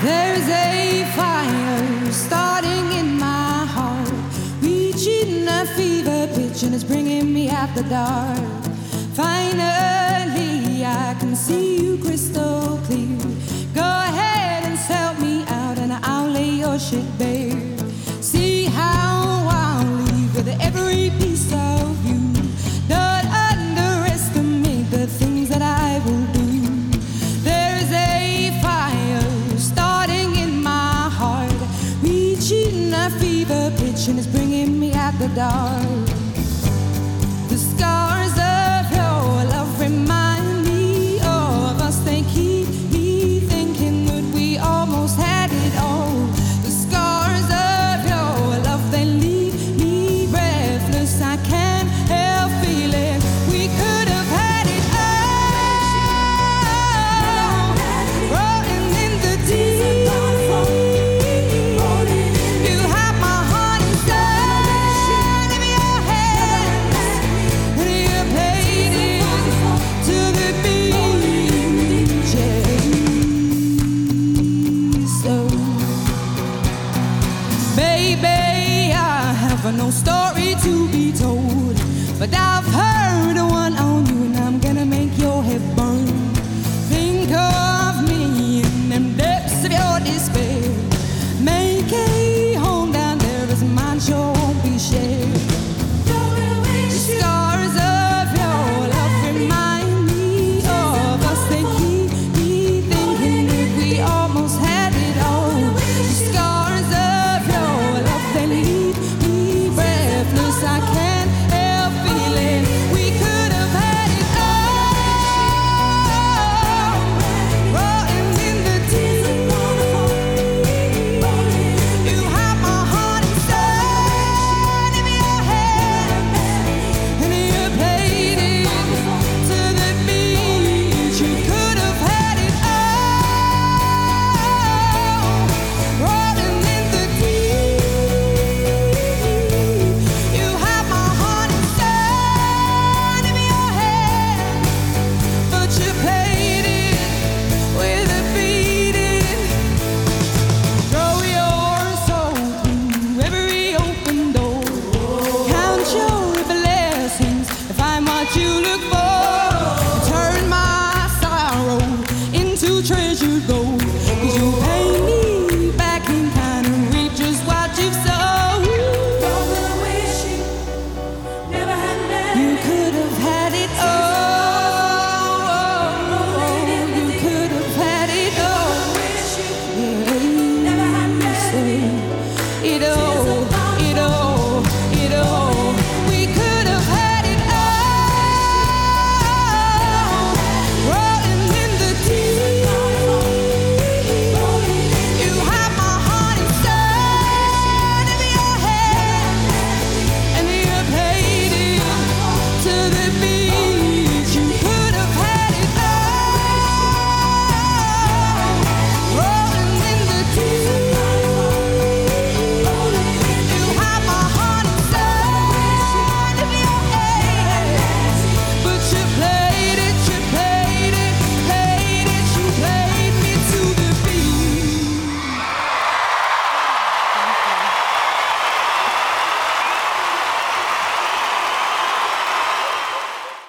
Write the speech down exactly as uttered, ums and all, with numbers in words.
There's a fire starting in my heart, reaching a fever pitch and it's bringing me out the dark. Finally, I can see you crystal clear. Go ahead and sell me out and I'll lay your shit bare. See how I'll leave with every piece of you. Don't underestimate the things that I will do. There's a fire starting in my heart, reaching a fever pitch and it's bringing me out the dark. The scars of your love remind me of us. They keep me thinking that we almost had it all. The scars of your love, they leave me breathless. I can't help feeling we could have had it all. Rolling in the deep. You have my heart and soul in your hands, and you played it to the beat. So, baby, I have no story to be told, but I've heard one on you and